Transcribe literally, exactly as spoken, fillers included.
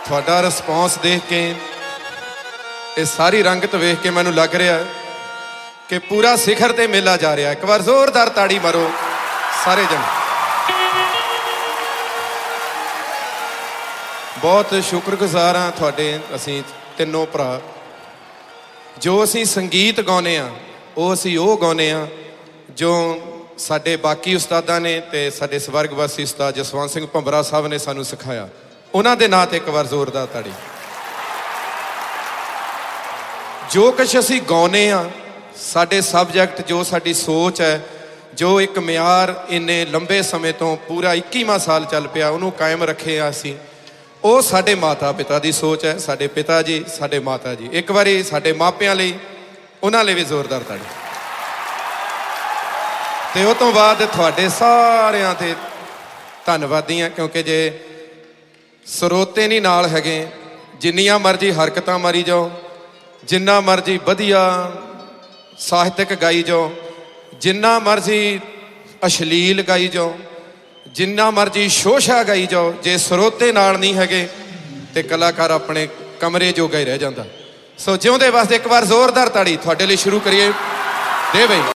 ਤੁਹਾਡਾ ਰਿਸਪੌਂਸ ਦੇਖ ਕੇ, ਇਹ ਸਾਰੀ ਰੰਗਤ ਵੇਖ ਕੇ ਮੈਨੂੰ ਲੱਗ ਰਿਹਾ ਕਿ ਪੂਰਾ ਸਿਖਰ ਤੇ ਮੇਲਾ ਜਾ ਰਿਹਾ। ਇੱਕ ਵਾਰ ਜ਼ੋਰਦਾਰ ਤਾੜੀ ਮਾਰੋ ਸਾਰੇ ਜਣੇ। ਬਹੁਤ ਸ਼ੁਕਰਗੁਜ਼ਾਰ ਹਾਂ ਤੁਹਾਡੇ, ਅਸੀਂ ਤਿੰਨੋਂ ਭਰਾ। ਜੋ ਅਸੀਂ ਸੰਗੀਤ ਗਾਉਂਦੇ ਹਾਂ ਉਹ ਅਸੀਂ ਉਹ ਗਾਉਂਦੇ ਹਾਂ ਜੋ ਸਾਡੇ ਬਾਕੀ ਉਸਤਾਦਾਂ ਨੇ ਤੇ ਸਾਡੇ ਸਵਰਗਵਾਸੀ ਉਸਤਾਦ ਜਸਵੰਤ ਸਿੰਘ ਭੰਬਰਾ ਸਾਹਿਬ ਨੇ ਸਾਨੂੰ ਸਿਖਾਇਆ। ਉਹਨਾਂ ਦੇ ਨਾਂ ਤੇ ਇੱਕ ਵਾਰ ਜ਼ੋਰਦਾਰ ਤਾੜੀ। ਜੋ ਕੁਛ ਅਸੀਂ ਗਾਉਂਦੇ ਹਾਂ, ਸਾਡੇ ਸਬਜੈਕਟ, ਜੋ ਸਾਡੀ ਸੋਚ ਹੈ, ਜੋ ਇੱਕ ਮਿਆਰ ਇੰਨੇ ਲੰਬੇ ਸਮੇਂ ਤੋਂ ਪੂਰਾ ਇੱਕੀਵਾਂ ਸਾਲ ਚੱਲ ਪਿਆ, ਉਹਨੂੰ ਕਾਇਮ ਰੱਖੇ ਅਸੀਂ। ਉਹ ਸਾਡੇ ਮਾਤਾ ਪਿਤਾ ਦੀ ਸੋਚ ਹੈ, ਸਾਡੇ ਪਿਤਾ ਜੀ, ਸਾਡੇ ਮਾਤਾ ਜੀ। ਇੱਕ ਵਾਰੀ ਸਾਡੇ ਮਾਪਿਆਂ ਲਈ, ਉਹਨਾਂ ਲਈ ਵੀ ਜ਼ੋਰਦਾਰ ਤਾੜੀ। ਤੇ ਉਹ ਤੋਂ ਬਾਅਦ ਤੁਹਾਡੇ ਸਾਰਿਆਂ ਤੇ ਧੰਨਵਾਦੀ ਹਾਂ, ਕਿਉਂਕਿ ਜੇ ਸਰੋਤੇ ਨਹੀਂ ਨਾਲ ਹੈਗੇ, ਜਿੰਨੀਆਂ ਮਰਜ਼ੀ ਹਰਕਤਾਂ ਮਾਰੀ ਜਾਓ, ਜਿੰਨਾ ਮਰਜ਼ੀ ਵਧੀਆ ਸਾਹਿਤਕ ਗਾਈ ਜਾਓ, ਜਿੰਨਾ ਮਰਜ਼ੀ ਅਸ਼ਲੀਲ ਗਾਈ ਜਾਓ, ਜਿੰਨਾ ਮਰਜ਼ੀ ਸ਼ੋਸ਼ਾ ਗਾਈ ਜਾਓ, ਜੇ ਸਰੋਤੇ ਨਾਲ ਨਹੀਂ ਹੈਗੇ ਤੇ ਕਲਾਕਾਰ ਆਪਣੇ ਕਮਰੇ ਜੋਗਾ ਹੀ ਰਹਿ ਜਾਂਦਾ। ਸੋ ਜਿਉਂਦੇ ਵਾਸਤੇ ਇੱਕ ਵਾਰ ਜ਼ੋਰਦਾਰ ਤਾੜੀ ਤੁਹਾਡੇ ਲਈ ਸ਼ੁਰੂ ਕਰੀਏ। ਦੇ ਬਈ।